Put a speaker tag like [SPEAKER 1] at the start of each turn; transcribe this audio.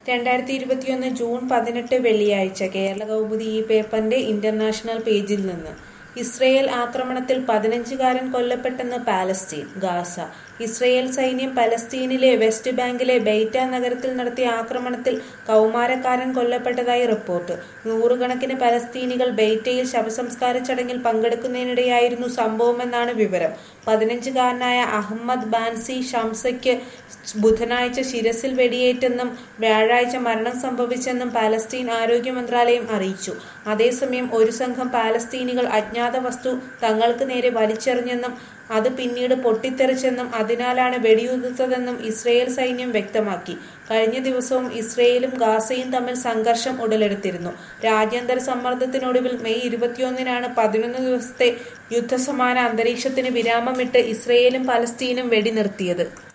[SPEAKER 1] 2021 June 18 വെള്ളിയാഴ്ച കേരള കൗമുദി ഈ പേപ്പറിന്റെ ഇന്റർനാഷണൽ പേജിൽ നിന്ന് ഇസ്രയേൽ ആക്രമണത്തിൽ 15കാരൻ കൊല്ലപ്പെട്ടെന്ന് പാലസ്തീൻ. ഗാസ. ഇസ്രയേൽ സൈന്യം പലസ്തീനിലെ വെസ്റ്റ് ബാങ്കിലെ ബെയ്റ്റ നഗരത്തിൽ നടത്തിയ ആക്രമണത്തിൽ കൗമാരക്കാരൻ കൊല്ലപ്പെട്ടതായി റിപ്പോർട്ട്. നൂറുകണക്കിന് പലസ്തീനികൾ ബെയ്റ്റയിൽ ശവസംസ്കാര ചടങ്ങിൽ പങ്കെടുക്കുന്നതിനിടെയായിരുന്നു സംഭവമെന്നാണ് വിവരം. 15കാരനായ അഹമ്മദ് ബാൻസി ഷംസയ്ക്ക് ബുധനാഴ്ച ശിരസിൽ വെടിയേറ്റെന്നും വ്യാഴാഴ്ച മരണം സംഭവിച്ചെന്നും പാലസ്തീൻ ആരോഗ്യ മന്ത്രാലയം അറിയിച്ചു. അതേസമയം ഒരു സംഘം പാലസ്തീനികൾ അജ്ഞാത വസ്തു തങ്ങൾക്ക് നേരെ വലിച്ചെറിഞ്ഞെന്നും അത് പിന്നീട് പൊട്ടിത്തെറിച്ചെന്നും അതിനാലാണ് വെടിയുതിർത്തതെന്നും ഇസ്രയേൽ സൈന്യം വ്യക്തമാക്കി. കഴിഞ്ഞ ദിവസവും ഇസ്രയേലും ഗാസയും തമ്മിൽ സംഘർഷം ഉടലെടുത്തിരുന്നു. രാജ്യാന്തര സമ്മർദ്ദത്തിനൊടുവിൽ മെയ് 21-നാണ് 11 ദിവസത്തെ യുദ്ധസമാന അന്തരീക്ഷത്തിന് വിരാമമിട്ട് ഇസ്രയേലും പലസ്തീനും വെടിനിർത്തിയത്.